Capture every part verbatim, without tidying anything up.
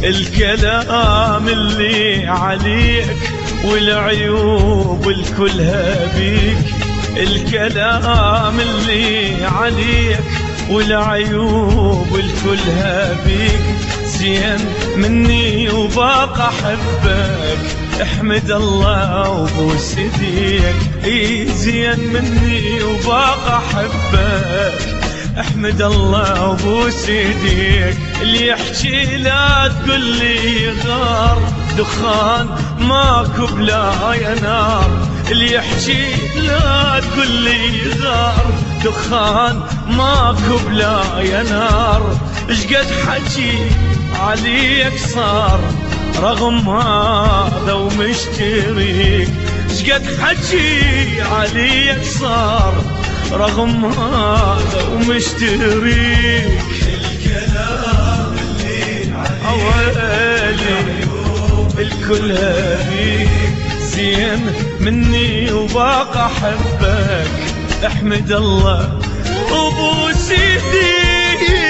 الكلام اللي عليك والعيوب الكلها بيك، الكلام اللي عليك والعيوب الكلها بيك، زين مني وباقى احبك احمد الله وبوس ايديك. اي زين مني وباقى احبك احمد الله وبوس ايديك. اللي يحكي لا تقول لي غار دخان ماكو بلا يا نار، اللي يحكي لا تقول لي غار دخان ماكو بلا يا نار. اشقد حكي عليك صار رغم هذا ومشتريك، اشقد حكي عليك صار رغم هذا ومشتريك. الكلام اللي عليك الكل بيك، زين مني وباقى احبك احمد الله وبوس ايديك.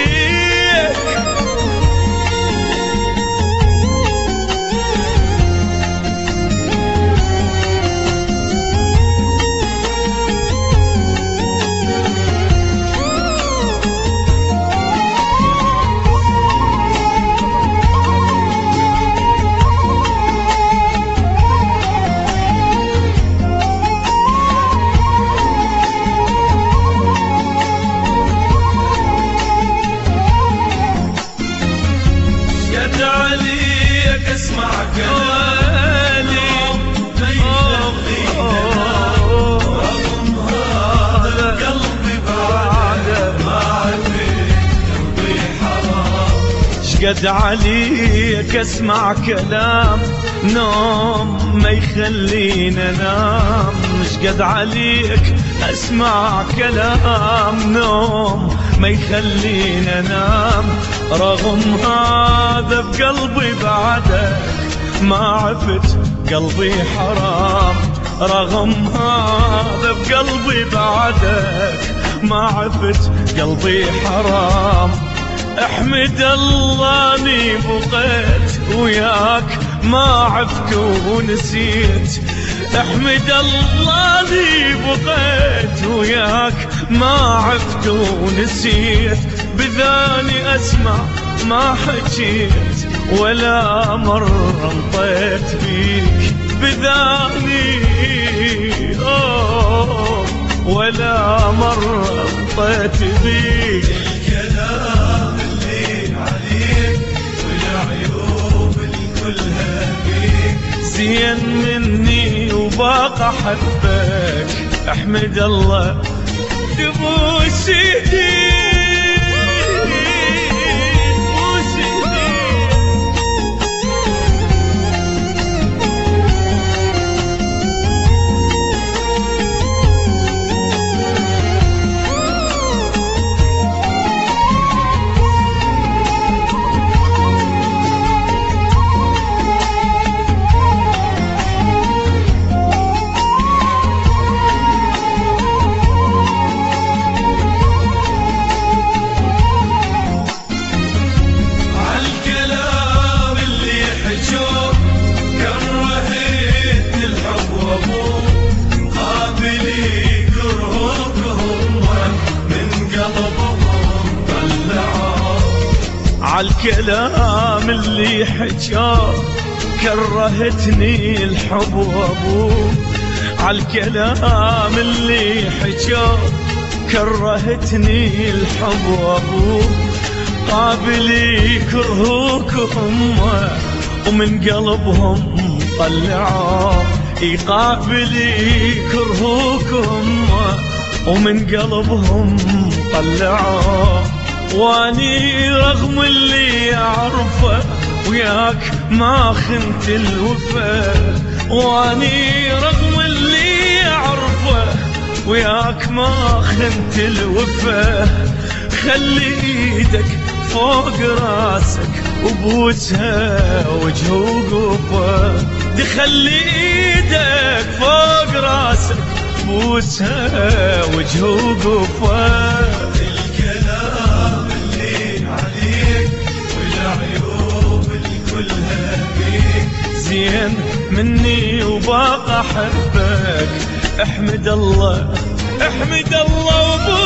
اسمع كلامي ما يخلينا رغم هذا قلبي بعده ما عرفت قلبي حرام. شقد عليك اسمع كلام نوم ما يخلينا نام، شقد عليك اسمع كلام نوم ما يخلينا نام، رغم هذا بقلبي بعدك ما عفت قلبي حرام، رغم هذا بقلبي بعدك ما عفت قلبي حرام. احمد الله اني بقيت وياك ما عفت ونسيت، احمد الله اني بقيت وياك ما عفت ونسيت، بذاني اسمع ما حكيت ولا مرة انطيت بيك، بذاني أوه ولا مرة انطيت بيك. الكلام اللي عليك والعيوب الكلها بيك، زين مني وباقى احبك احمد الله تبوس ايديك. عالكلام اللي حجاه كرهتني الحب وابوه، عالكلام اللي حجاه كرهتني الحب وابوه، قابلي كرهوك همه ومن قلبهم طلعوه، يقابلي كرهوك همه ومن قلبهم طلعوه، واني رغم اللي اعرفه وياك ما خنت الوفا، واني رغم اللي اعرفه وياك ما خنت الوفا. خلي ايدك فوق راسك وبوسها وجه وقفه، خلي ايدك فوق راسك بوسها وجه وقفه. الكلام اللي عليك والعيوب زين مني وباقى احبك. احمد الله احمد الله وبو